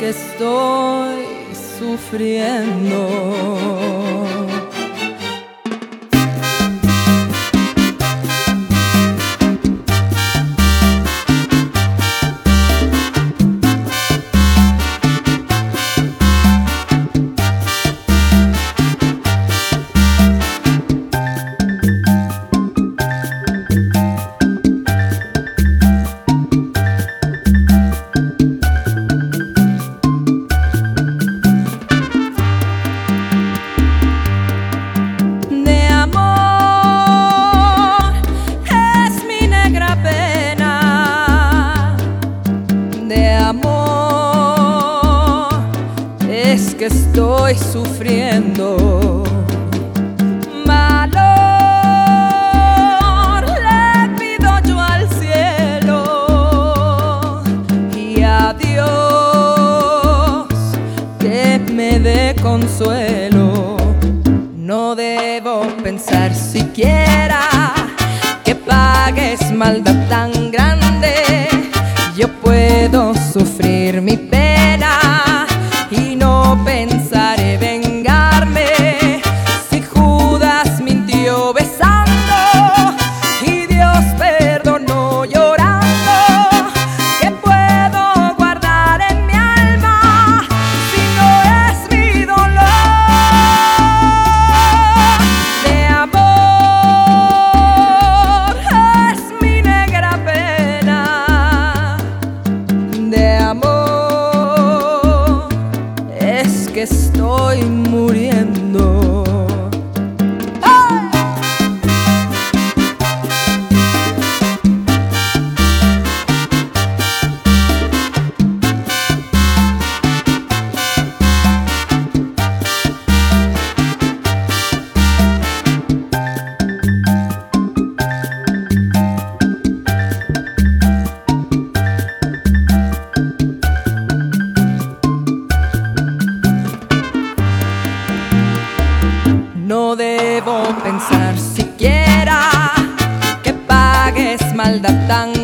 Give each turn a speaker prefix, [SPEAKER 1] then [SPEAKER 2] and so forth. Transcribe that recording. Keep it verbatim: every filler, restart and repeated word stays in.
[SPEAKER 1] que estoy sufriendo. Es que estoy sufriendo. Valor le pido yo al cielo y a Dios que me dé consuelo. No debo pensar siquiera que pagues maldad tan grande. Yo puedo sufrir mi pena y no pensaré vengarme. Si Judas mintió besando y Dios perdonó llorando, ¿qué puedo guardar en mi alma si no es mi dolor? De amor es mi negra pena. De amor es que estoy muriendo. No debo pensar siquiera que pagues maldad tan